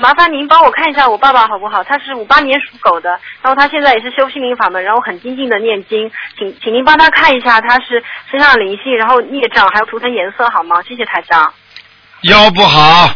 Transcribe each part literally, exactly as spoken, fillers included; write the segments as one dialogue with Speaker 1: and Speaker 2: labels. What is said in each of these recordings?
Speaker 1: 麻烦您帮我看一下我爸爸好不好？他是五八年属狗的，然后他现在也是修心灵法门，然后很精进的念经，请请您帮他看一下，他是身上的灵性，然后孽障还有图腾颜色好吗？谢谢台长。
Speaker 2: 腰不好。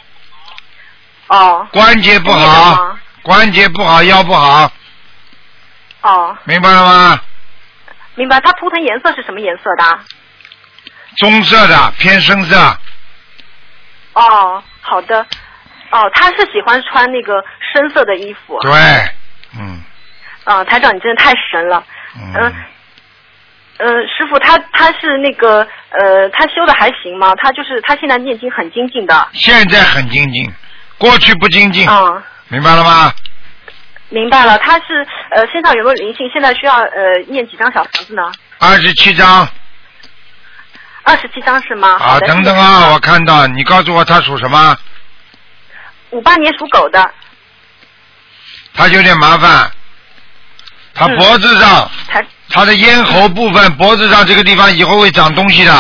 Speaker 1: 哦。
Speaker 2: 关节不好。关节不好，腰不好。
Speaker 1: 哦。
Speaker 2: 明白了吗？
Speaker 1: 明白。他图腾颜色是什么颜色的？
Speaker 2: 棕色的，偏深色。
Speaker 1: 哦，好的。哦，他是喜欢穿那个深色的衣服。
Speaker 2: 对，嗯。
Speaker 1: 啊，台长你真的太神了。
Speaker 2: 嗯。
Speaker 1: 呃呃，师傅他他是那个呃，他修的还行吗？他就是他现在念经很精进的。
Speaker 2: 现在很精进，过去不精进。
Speaker 1: 啊。
Speaker 2: 明白了吗？
Speaker 1: 明白了，他是呃身上有没有灵性？现在需要呃念几张小房子呢？
Speaker 2: 二十七张。
Speaker 1: 二十七张是吗？
Speaker 2: 啊，等等啊，我看到你告诉我他属什么？
Speaker 1: 五八年属狗的。
Speaker 2: 他有点麻烦，他脖子上，
Speaker 1: 嗯、
Speaker 2: 他的咽喉部分，脖子上这个地方以后会长东西的。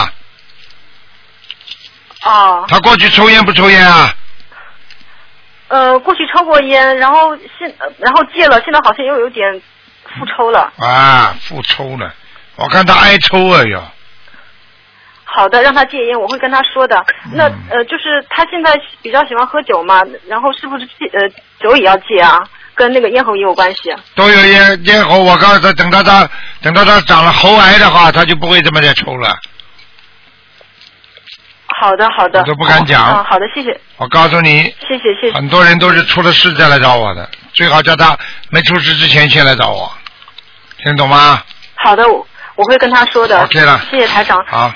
Speaker 1: 哦。
Speaker 2: 他过去抽烟不抽烟啊？
Speaker 1: 呃，过去抽过烟，然后现、呃、然后戒了，现在好像又有点复抽了。
Speaker 2: 啊，复抽了，我看他挨抽啊哟。
Speaker 1: 好的，让他戒烟，我会跟他说的。
Speaker 2: 嗯、
Speaker 1: 那呃，就是他现在比较喜欢喝酒嘛，然后是不是戒呃酒也要戒啊？跟那个咽喉也有关系。
Speaker 2: 都有咽咽喉，我告诉他，等到他等到他长了喉癌的话，他就不会这么再抽了。
Speaker 1: 好的，好的。
Speaker 2: 我都不敢讲。
Speaker 1: 啊，好的，谢谢。
Speaker 2: 我告诉你。
Speaker 1: 谢谢谢谢。
Speaker 2: 很多人都是出了事再来找我的，最好叫他没出事之前先来找我，听懂吗？
Speaker 1: 好的，我我会跟他说的。
Speaker 2: OK 了。
Speaker 1: 谢谢台长。
Speaker 2: 好。